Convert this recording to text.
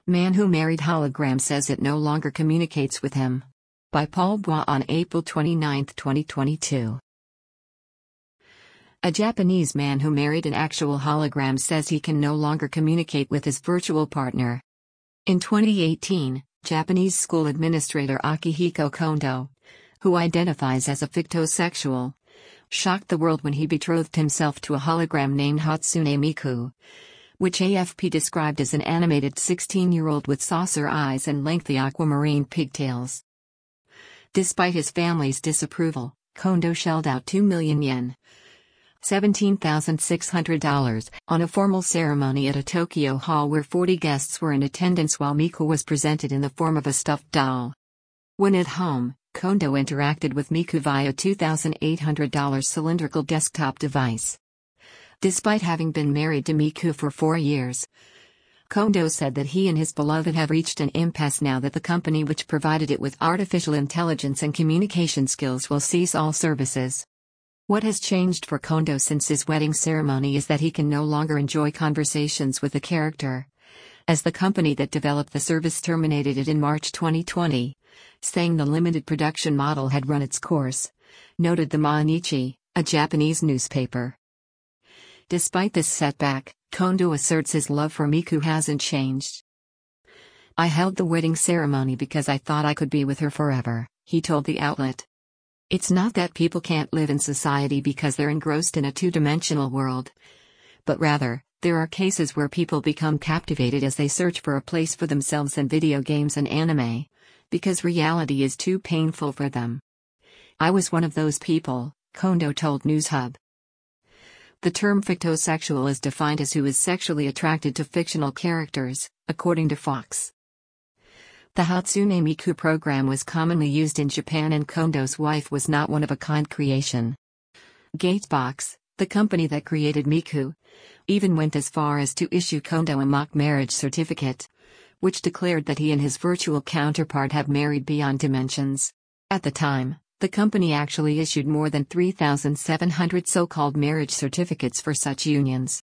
Man who married hologram says it no longer communicates with him. By Paul Bois on April 29, 2022. A Japanese man who married an actual hologram says he can no longer communicate with his virtual partner. In 2018, Japanese school administrator Akihiko Kondo, who identifies as a fictosexual, shocked the world when he betrothed himself to a hologram named Hatsune Miku, which AFP described as an animated 16-year-old with saucer eyes and lengthy aquamarine pigtails. Despite his family's disapproval, Kondo shelled out 2 million yen, $17,600, on a formal ceremony at a Tokyo hall where 40 guests were in attendance while Miku was presented in the form of a stuffed doll. When at home, Kondo interacted with Miku via a $2,800 cylindrical desktop device. Despite having been married to Miku for 4 years, Kondo said that he and his beloved have reached an impasse now that the company which provided it with artificial intelligence and communication skills will cease all services. What has changed for Kondo since his wedding ceremony is that he can no longer enjoy conversations with the character, as the company that developed the service terminated it in March 2020, saying the limited production model had run its course, noted the Mainichi, a Japanese newspaper. Despite this setback, Kondo asserts his love for Miku hasn't changed. "I held the wedding ceremony because I thought I could be with her forever," he told the outlet. It's not that people can't live in society because they're engrossed in a two-dimensional world, but rather, there are cases where people become captivated as they search for a place for themselves in video games and anime, because reality is too painful for them. I was one of those people, Kondo told NewsHub. The term fictosexual is defined as who is sexually attracted to fictional characters, according to Fox. The Hatsune Miku program was commonly used in Japan and Kondo's wife was not one-of-a-kind creation. Gatebox, the company that created Miku, even went as far as to issue Kondo a mock marriage certificate, which declared that he and his virtual counterpart have married beyond dimensions. At the time, the company actually issued more than 3,700 so-called marriage certificates for such unions.